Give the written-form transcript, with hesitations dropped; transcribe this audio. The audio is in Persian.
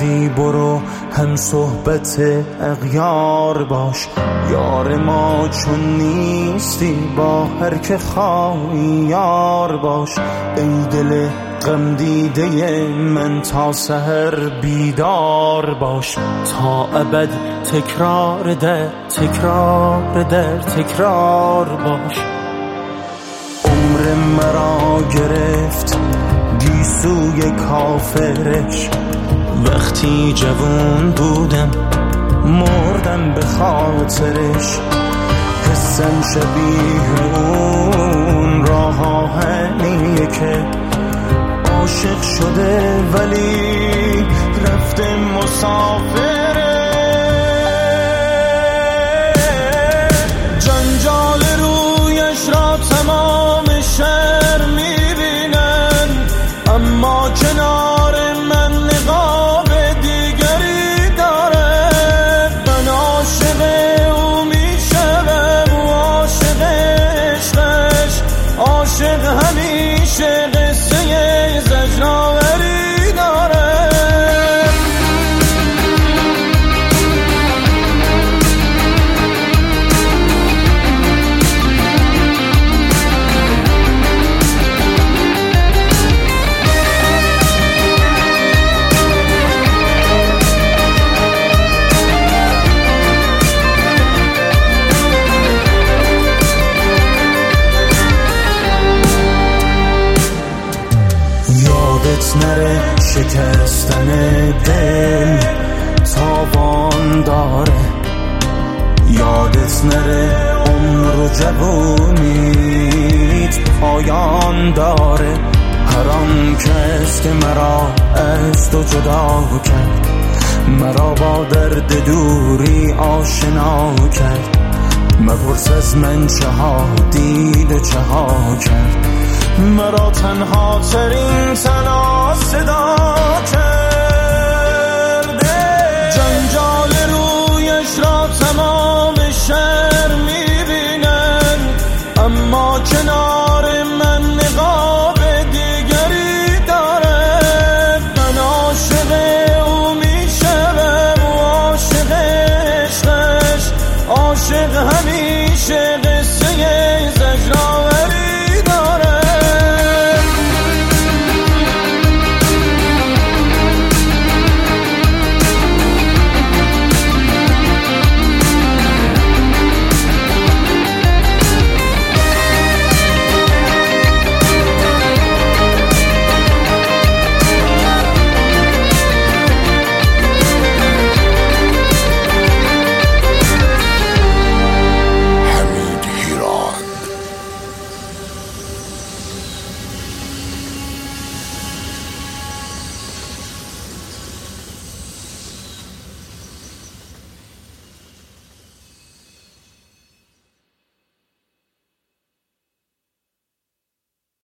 یکی برو هم صحبت اغیار باش. یار ما چون نیستی با هر که خواهی یار باش. ای دل غم دیده من تا سحر بیدار باش. تا ابد تکرار در تکرار در تکرار باش. عمر مرا گرفت گیسوی کافرش، وقتی جوان بودم مردم به خاطرش. حسم شبیه اون راه آهنیه که عاشق شده ولی رفته مسافره. جنجال رویش را تمام شهر میبینن، اما کنار من نقاب دیگری داره. من عاشق او میشم و عاشق عشقش، عاشق همیشه قصه زجرآوری داره. یادت نره شکستن دل تاوان داره. یادت نره عمر و جوونیت پایان داره. هر آن کس که مرا از تو جدا کرد، مرا با درد دوری آشنا کرد. مپرس از من چه ها دید و چه ها کرد، مرا تنها ترین تنها صدا کرده. جنجال رویش را تمام شهر میبینن، اما کنار من نقاب دیگری داره. من عاشق او میشم و عاشق عشقش، عاشق همین